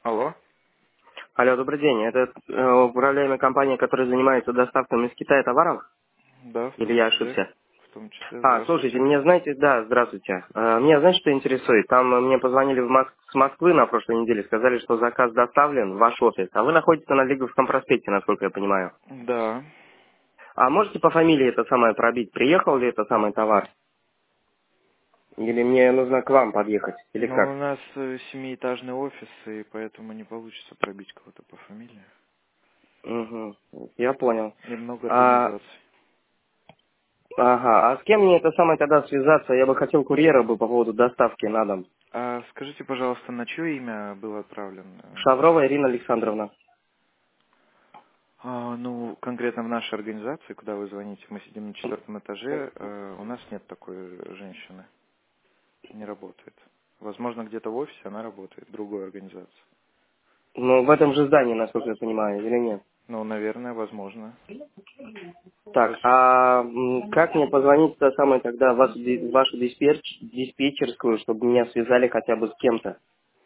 Алло? Алло, добрый день. Это управляемая компания, которая занимается доставками из Китая товаров? Да, в Или том я числе. ошибся? В том числе, Слушайте, здравствуйте. меня знаете, да, здравствуйте. Меня знаете, что интересует? Там мне позвонили с Москвы на прошлой неделе, сказали, что заказ доставлен в ваш офис, а вы находитесь на Лиговском проспекте, насколько я понимаю. Да. А можете по фамилии это самое пробить? Приехал ли это самый товар? Или мне нужно к вам подъехать? Или Но у как? нас семиэтажный офис, и поэтому не получится пробить кого-то по фамилии. Угу, я понял. И много А, организаций. ага, а с кем мне это самое тогда связаться? Я бы хотел курьера бы по поводу доставки на дом. А скажите, пожалуйста, на чье имя был отправлен заказ? Шаврова Ирина Александровна. Ну, конкретно в нашей организации, куда вы звоните, мы сидим на 4-м этаже, у нас нет такой женщины, не работает. Возможно, где-то в офисе она работает, в другой организации. Ну, в этом же здании, насколько я понимаю, или нет? Ну, наверное, возможно. Так, как мне позвонить то самое тогда в вашу диспетчерскую, чтобы меня связали хотя бы с кем-то?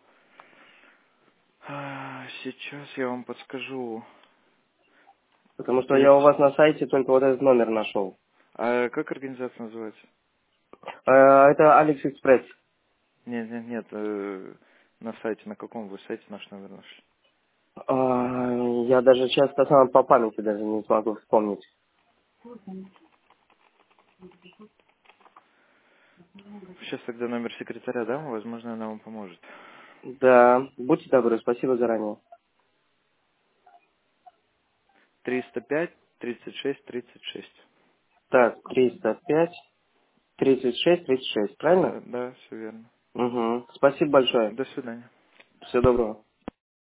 Сейчас я вам подскажу. Потому что Для... я у вас на сайте только вот этот номер нашел. А как организация называется? Это Алекс Экспресс. Нет, нет, нет. На сайте, на каком вы сайте наш номер нашли? Я даже сейчас то самое по памяти даже не смогу вспомнить. Сейчас тогда номер секретаря дам, возможно, она вам поможет. Да, будьте добры, спасибо заранее. 305 36 36. Так, 305 36 36, правильно? Да, да, все верно. Угу. Спасибо большое. До свидания. Всего доброго.